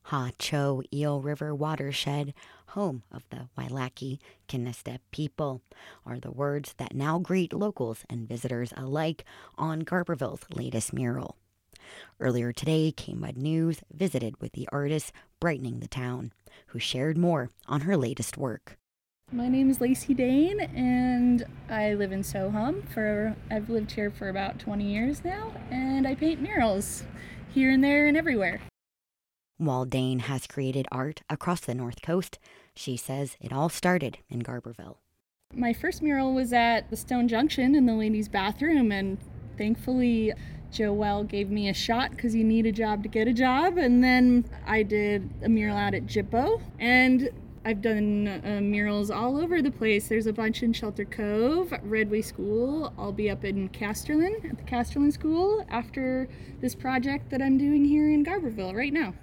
Ha-Cho Eel River watershed, home of the Wailaki Kinestep people, are the words that now greet locals and visitors alike on Garberville's latest mural. Earlier today, KMUD News visited with the artist brightening the town, who shared more on her latest work. My name is Lacey Dane, and I live in Soham. I've lived here for about 20 years now, and I paint murals here and there and everywhere. While Dane has created art across the North Coast, she says it all started in Garberville. My first mural was at the Stone Junction in the ladies' bathroom, and thankfully Joelle gave me a shot because you need a job to get a job. And then I did a mural out at Jippo, and I've done murals all over the place. There's a bunch in Shelter Cove, Redway School. I'll be up in Casterland at the Casterland School after this project that I'm doing here in Garberville right now.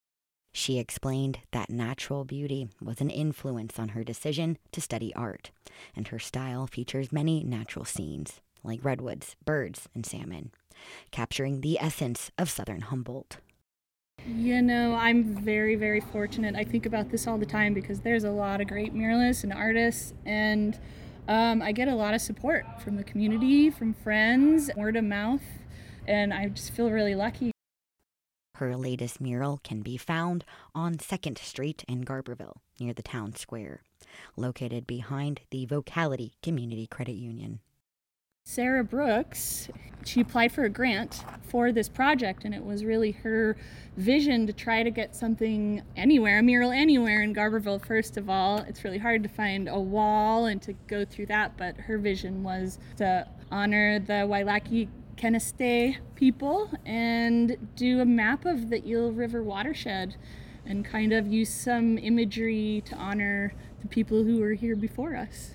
She explained that natural beauty was an influence on her decision to study art, and her style features many natural scenes, like redwoods, birds, and salmon, capturing the essence of Southern Humboldt. You know, I'm very, very fortunate. I think about this all the time because there's a lot of great muralists and artists, and I get a lot of support from the community, from friends, word of mouth, and I just feel really lucky. Her latest mural can be found on 2nd Street in Garberville, near the town square, located behind the Vocality Community Credit Union. Sarah Brooks, she applied for a grant for this project, and it was really her vision to try to get something anywhere, a mural anywhere in Garberville. First of all, it's really hard to find a wall and to go through that, but her vision was to honor the Wailaki Kinestep people and do a map of the Eel River watershed and kind of use some imagery to honor the people who were here before us.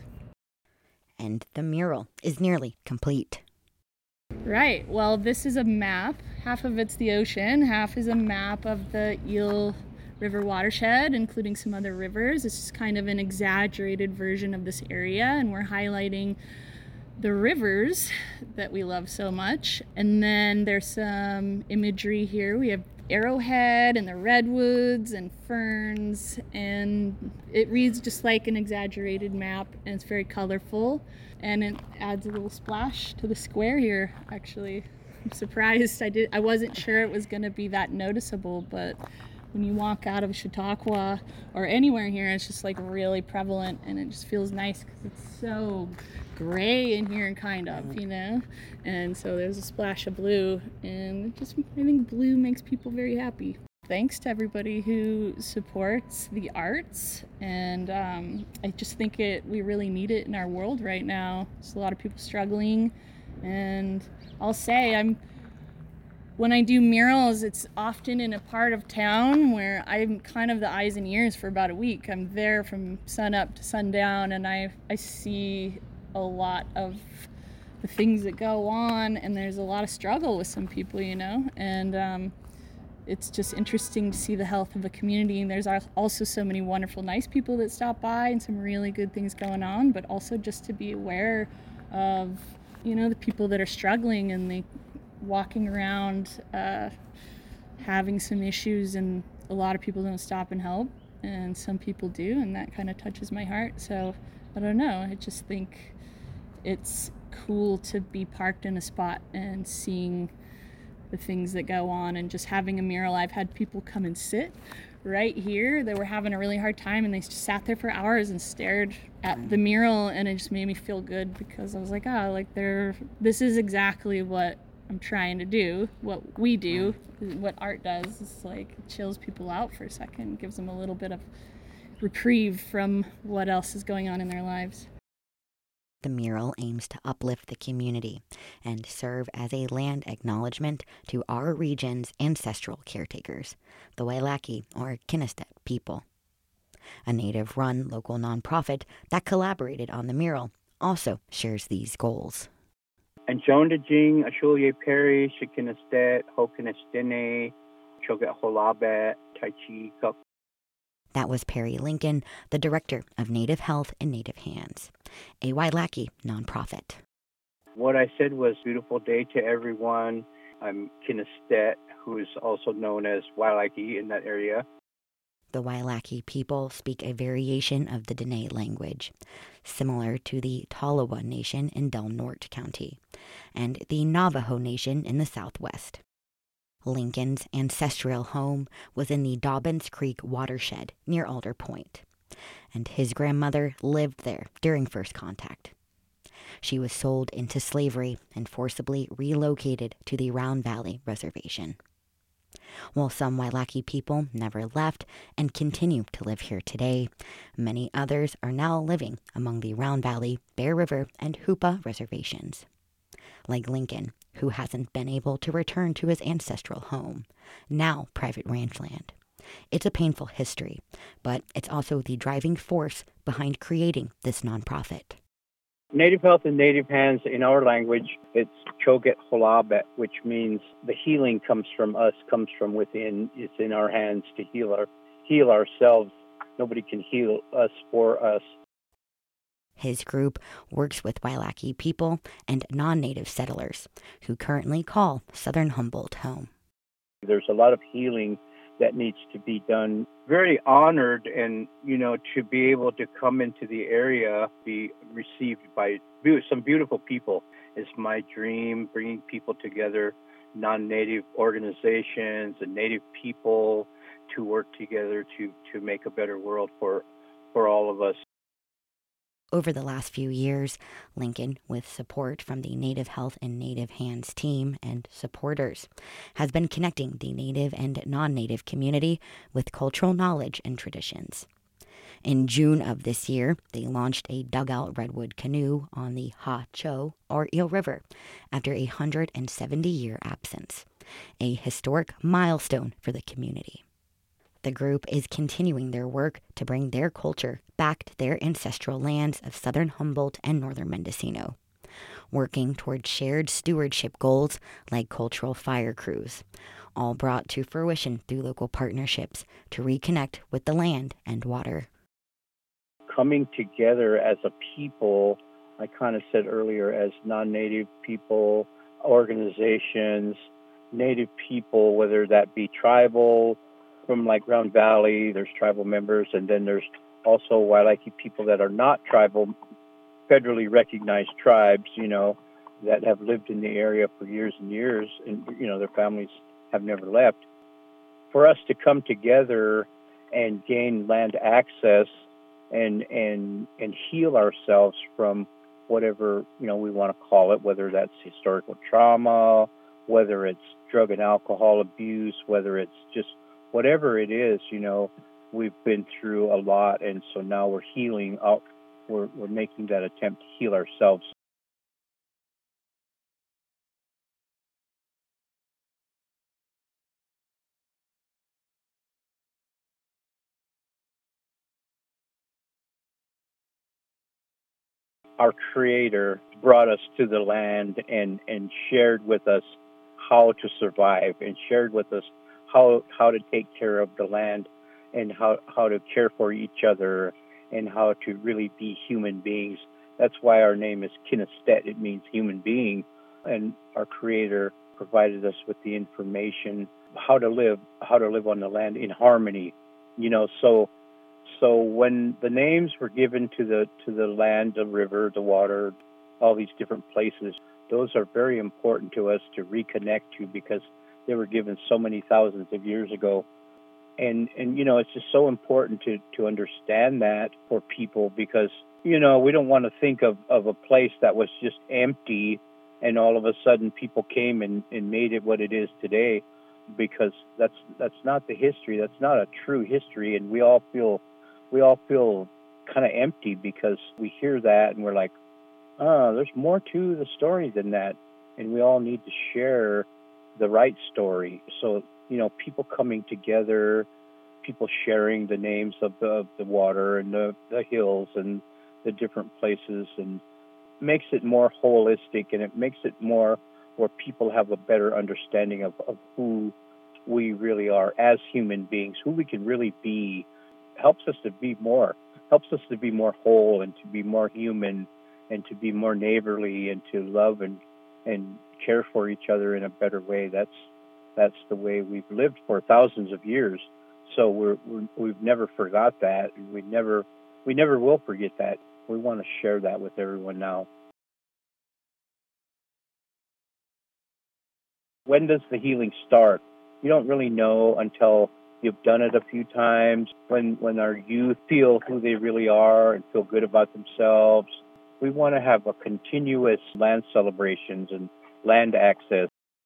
And the mural is nearly complete. Right. Well, this is a map. Half of it's the ocean, half is a map of the Eel River watershed, including some other rivers. It's just kind of an exaggerated version of this area, and we're highlighting the rivers that we love so much. And then there's some imagery here. We have Arrowhead and the redwoods and ferns, and it reads just like an exaggerated map, and it's very colorful, and it adds a little splash to the square here. Actually, I'm surprised. I wasn't sure it was going to be that noticeable, but when you walk out of Chautauqua or anywhere here, it's just like really prevalent, and it just feels nice because it's so gray in here, kind of, you know. And so there's a splash of blue, and I think blue makes people very happy. Thanks to everybody who supports the arts, and I just think we really need it in our world right now. There's a lot of people struggling, and I'll say when I do murals, it's often in a part of town where I'm kind of the eyes and ears for about a week. I'm there from sun up to sundown, and I see a lot of the things that go on, and there's a lot of struggle with some people, you know, and it's just interesting to see the health of a community. And there's also so many wonderful, nice people that stop by and some really good things going on, but also just to be aware of, you know, the people that are struggling and they walking around having some issues, and a lot of people don't stop and help, and some people do, and that kind of touches my heart. So I don't know, I just think it's cool to be parked in a spot and seeing the things that go on, and just having a mural. I've had people come and sit right here that were having a really hard time, and they just sat there for hours and stared at the mural, and it just made me feel good because I was like, this is exactly what I'm trying to do, what we do, what art does. It's like it chills people out for a second, gives them a little bit of reprieve from what else is going on in their lives. The mural aims to uplift the community and serve as a land acknowledgement to our region's ancestral caretakers, the Wailaki or Kinestep people. A native-run local nonprofit that collaborated on the mural also shares these goals. And Joan de Jing, Ashulia Perry, Shikinestet, Hokinestene, Choget Holabet, Tai Chi Kuk. That was Perry Lincoln, the director of Native Health and Native Hands, a Wailaki nonprofit. What I said was beautiful day to everyone. I'm Kinestet, who is also known as Wailaki in that area. The Wailaki people speak a variation of the Dene language, similar to the Tolowa Nation in Del Norte County and the Navajo Nation in the Southwest. Lincoln's ancestral home was in the Dobbins Creek watershed near Alder Point, and his grandmother lived there during first contact. She was sold into slavery and forcibly relocated to the Round Valley Reservation. While some Wailaki people never left and continue to live here today, many others are now living among the Round Valley, Bear River, and Hoopa reservations. Like Lincoln, who hasn't been able to return to his ancestral home, now private ranch land. It's a painful history, but it's also the driving force behind creating this nonprofit. Native Health and Native Hands, in our language, it's Choget Holabet, which means the healing comes from us, comes from within. It's in our hands to heal ourselves. Nobody can heal us for us. His group works with Wailaki people and non-native settlers who currently call Southern Humboldt home. There's a lot of healing that needs to be done. Very honored and, to be able to come into the area, be received by some beautiful people is my dream, bringing people together, non-native organizations and native people to work together to make a better world for all of us. Over the last few years, Lincoln, with support from the Native Health and Native Hands team and supporters, has been connecting the Native and non-Native community with cultural knowledge and traditions. In June of this year, they launched a dugout redwood canoe on the Ha-Cho, or Eel River, after a 170-year absence, a historic milestone for the community. The group is continuing their work to bring their culture back to their ancestral lands of southern Humboldt and northern Mendocino, working toward shared stewardship goals like cultural fire crews, all brought to fruition through local partnerships to reconnect with the land and water. Coming together as a people, I kind of said earlier, as non-native people, organizations, native people, whether that be tribal, from like Round Valley, there's tribal members, and then there's also Wailaki people that are not tribal, federally recognized tribes, that have lived in the area for years and years, and, their families have never left. For us to come together and gain land access and heal ourselves from whatever, we want to call it, whether that's historical trauma, whether it's drug and alcohol abuse, whether it's just whatever it is, we've been through a lot, and so now we're healing up. We're making that attempt to heal ourselves. Our Creator brought us to the land and shared with us how to survive, and shared with us how to take care of the land, and how to care for each other, and how to really be human beings. That's why our name is Kinestet. It means human being. And our Creator provided us with the information how to live on the land in harmony. So when the names were given to the land, the river, the water, all these different places, those are very important to us to reconnect to, because they were given so many thousands of years ago. And it's just so important to understand that for people, because, we don't want to think of a place that was just empty and all of a sudden people came and made it what it is today, because that's not the history. That's not a true history. And we all feel kind of empty because we hear that and we're like, there's more to the story than that. And we all need to share the right story. So, people coming together, people sharing the names of the water and the hills and the different places, and makes it more holistic, and it makes it more where people have a better understanding of who we really are as human beings, who we can really be. Helps us to be more whole, and to be more human, and to be more neighborly, and to love and care for each other in a better way. That's the way we've lived for thousands of years. So we've never forgot that, and we never will forget that. We want to share that with everyone now. When does the healing start? You don't really know until you've done it a few times. When our youth feel who they really are and feel good about themselves, we want to have a continuous land celebrations and land access.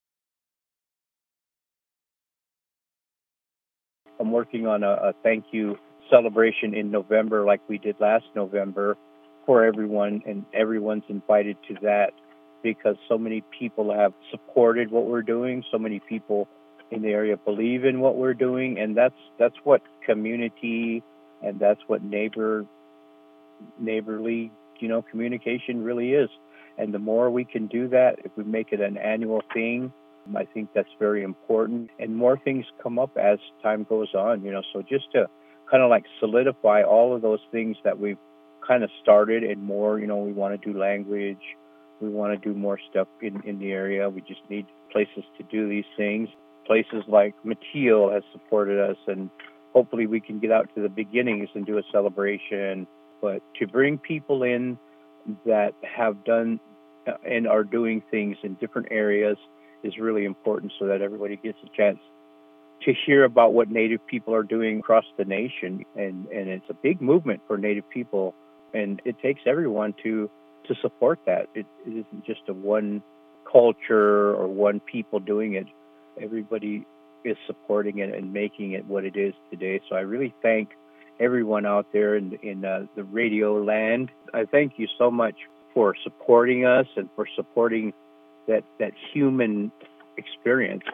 I'm working on a thank you celebration in November, like we did last November, for everyone, and everyone's invited to that because so many people have supported what we're doing. So many people in the area believe in what we're doing, and that's what community and that's what neighborly, communication really is. And the more we can do that, if we make it an annual thing, I think that's very important. And more things come up as time goes on, so just to kind of like solidify all of those things that we've kind of started and more, we want to do language. We want to do more stuff in the area. We just need places to do these things. Places like Mateel has supported us, and hopefully we can get out to the beginnings and do a celebration. But to bring people in that have done and are doing things in different areas is really important so that everybody gets a chance to hear about what Native people are doing across the nation. And it's a big movement for Native people, and it takes everyone to support that. It isn't just a one culture or one people doing it. Everybody is supporting it and making it what it is today. So I really thank everyone out there in the radio land. I thank you so much for supporting us and for supporting that human experience.